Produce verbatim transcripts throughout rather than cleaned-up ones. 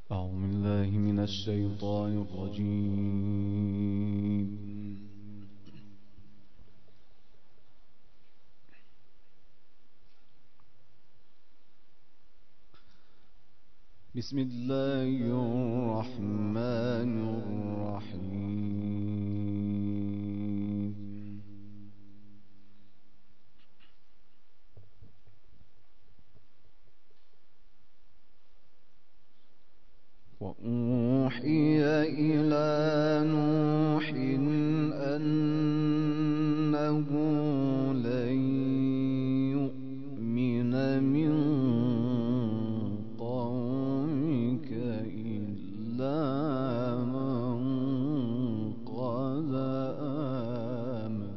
أعوذ بالله من الشيطان الرجيم. بسم الله الرحمن الرحيم. وأوحي إلى نوح أنه لن يؤمن من قومك إلا من قد آمن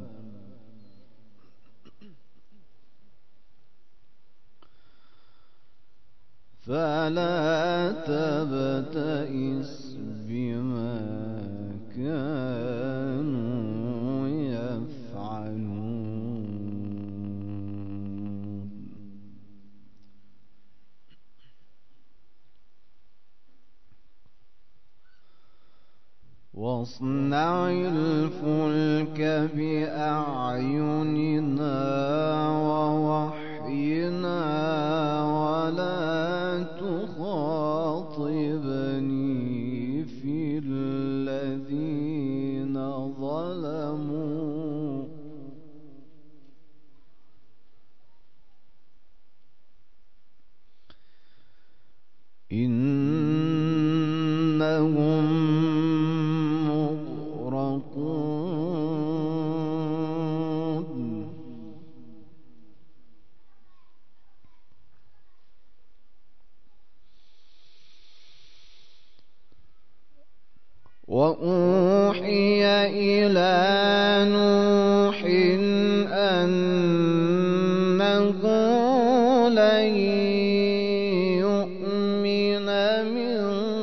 فلا تبتئس بما كانوا يفعلون. واصنع الفلك بأعيننا ووحينا ولا تخاطبني في الذين ظلموا إنهم مغرقون. وأوحي إلى نوح أنه لن يؤمن من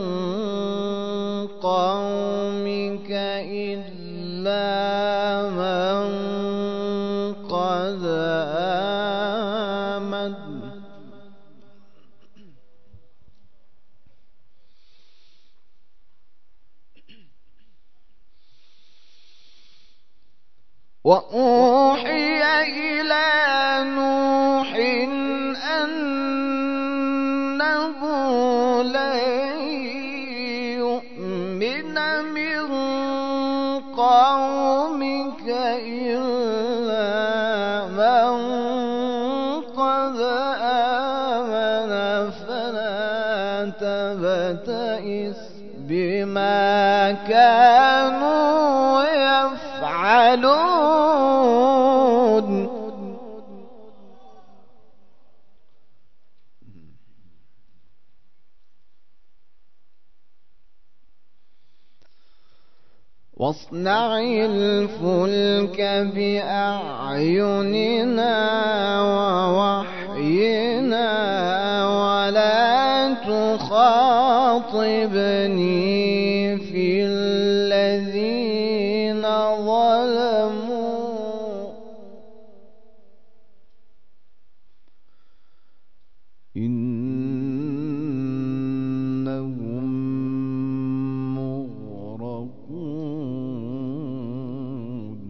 قومك إلا من قد آمن وأوحي إلى نوح أنه لن يؤمن من قومك إلا من قد آمن فلا تبتئس بما كانوا يفعلون. واصنع الفلك بأعيننا ووحينا ولا تخاطبني في الذين ظلموا إنهم مغرقون.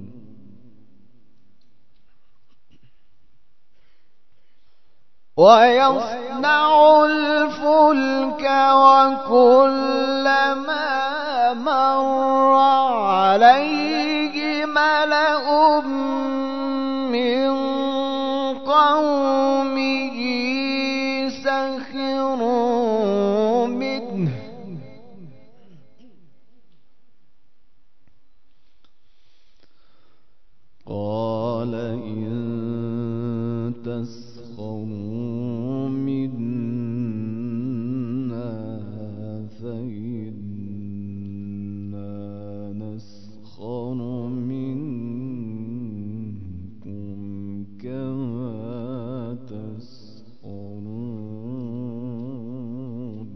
ويصنع الفلك وكلما مر عليه ملأ من قومه سخروا منه قال إن تسخروا منا فإنا نسخر منكم كما تسخرون.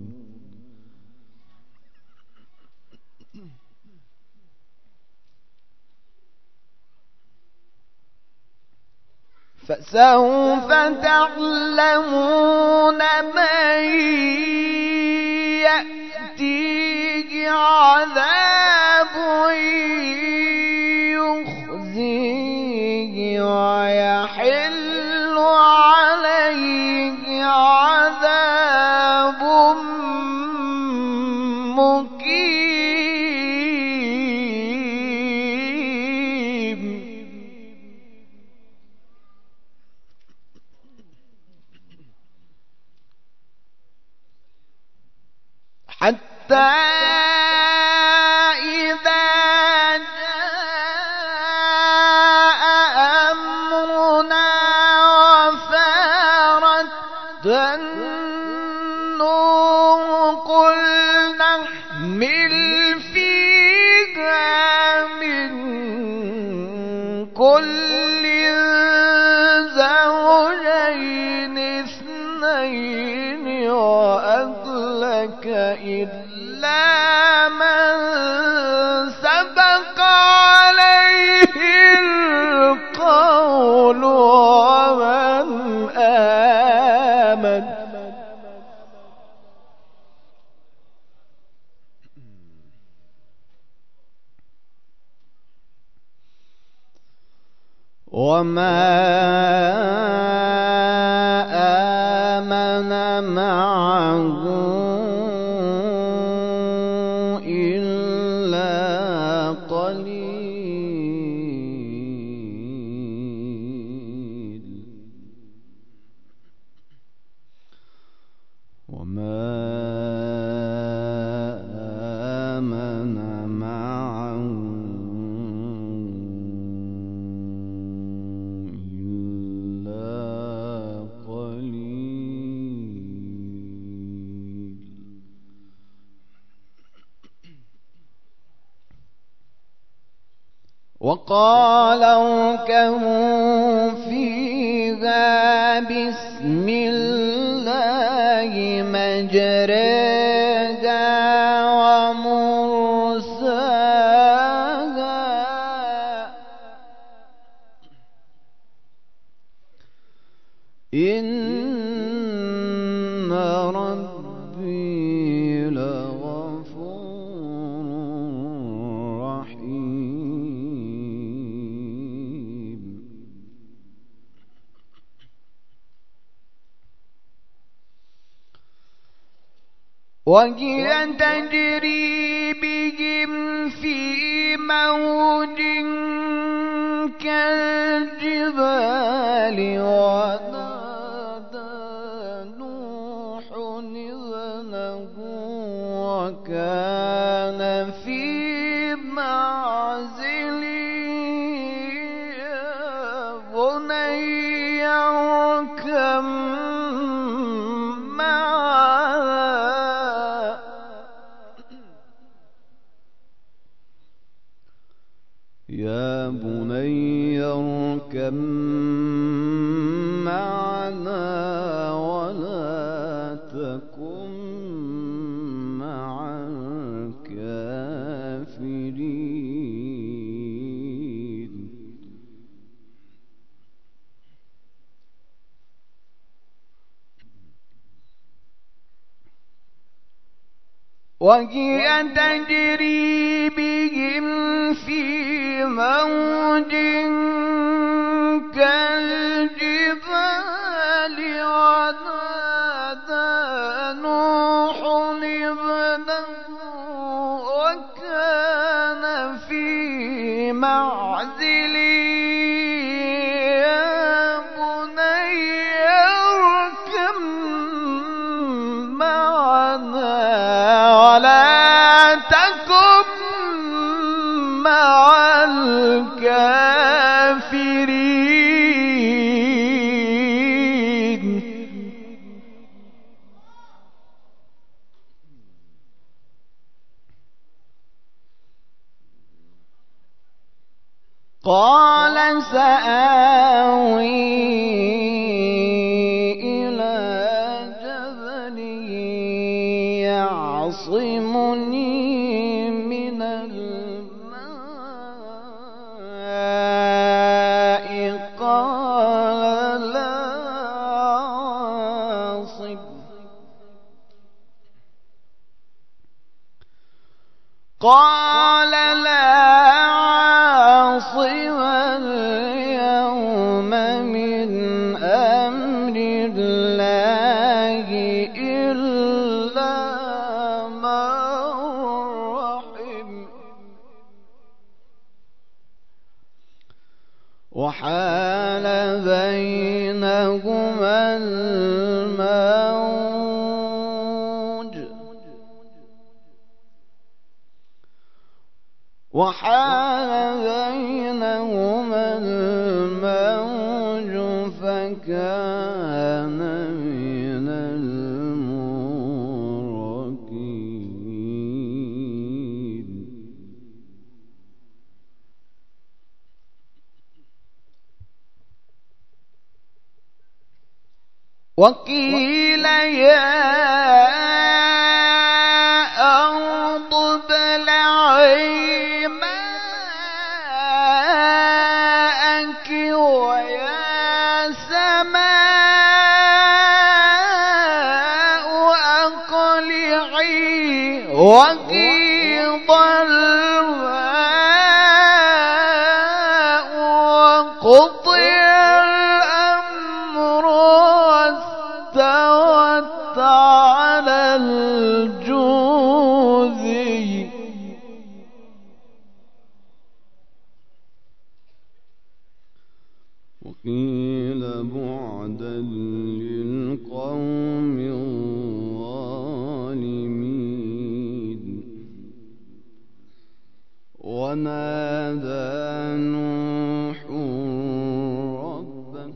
فسوف تعلمون من يأتيه عذاب يخزيه ويحل عليه عذاب مقيم. حتى إذا جاء أمرنا وفارت النور قل نحمل فيها من كل زوجين اثنين وأهلك إلا من سبق عليه القول ومن آمن. وما آمن معه إلا قليل. وما آمن معه إلا قليل. وقال اركبوا فيها بسم الله مجريها ومرساها إن ربي لغفور رحيم. وهي تجري بهم في موج كالجبال ونادى نوح ابنه وكان في معزل يا بني اركب يا بني اركب معنا ولا تكن مع الكافرين. وهي تجري بهم في موج كالجبال ونادى نوح ابنه وكان في معزل يا بني اركب معنا ولا تكن مع الكافرين. قال سآوي إلى جبل يعصمني من الماء قال لا عاصم قال لا عاصم اليوم من أمر الله إلا من رحم وحال بينهما الموج وحال بينهما الموج فكان من المغرقين وقيل يا أرض ابلعي ماءك ويا سماء أقلعي وغيض الماء وقضي الأمر واستوت على الجوذي وقيل بعدا للقوم الظالمين ونادى نوح ربه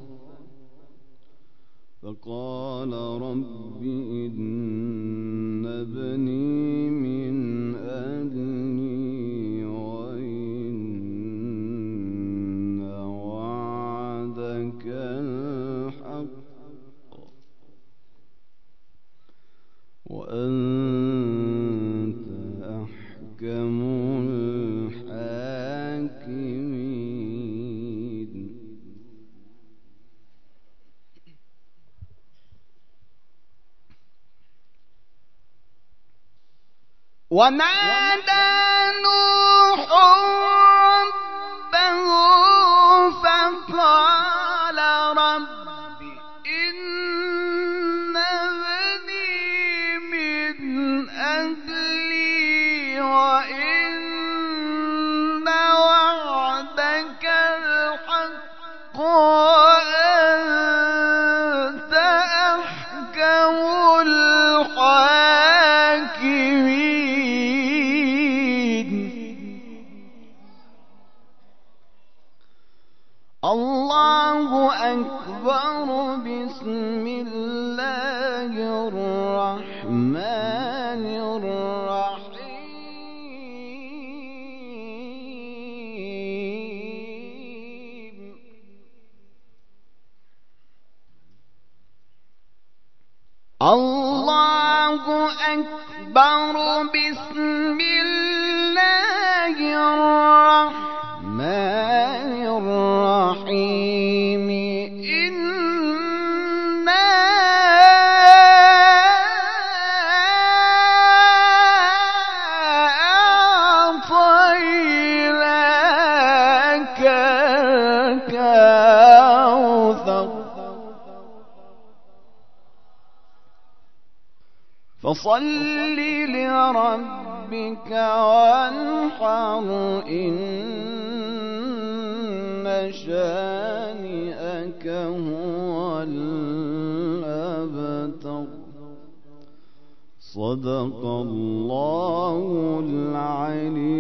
فقال رب إن ابني من أهلي وإن وعدك الحق وأنت أحكم الحاكمين ونادى نوح ربه فقال رب إن ابني من أهلي وإن وعدك الحق وأنت أحكم الحاكمين الله أكبر بسم الله الرحمن الرحيم الله أكبر بسم الله الرحمن الرحيم إنا أعطيناك الكوثر فصل لربك وانحر إن شانئك هو الأبتر صدق الله العلي